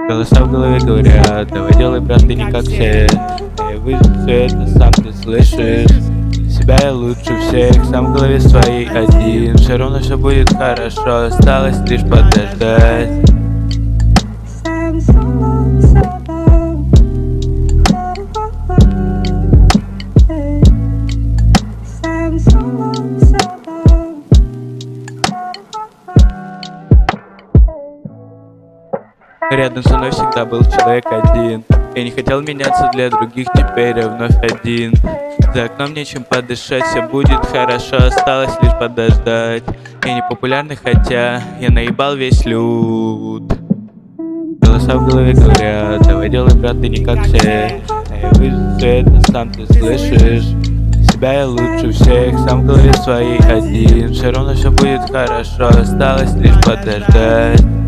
Голоса в голове говорят: давай делай, брат, ты не как все. Я выжил все это, сам ты слышишь. Себя я лучше всех, сам в голове своей один. Все равно все будет хорошо, осталось лишь подождать. Рядом со мной всегда был человек один. Я не хотел меняться для других, теперь я вновь один. За окном нечем подышать, все будет хорошо, осталось лишь подождать. Я не популярный, хотя я наебал весь люд. Голоса в голове говорят: давай делай, брат, ты не как все. А я выжил все это, сам ты слышишь. Себя я лучше всех, сам в голове своей один. Все равно все будет хорошо, осталось лишь подождать.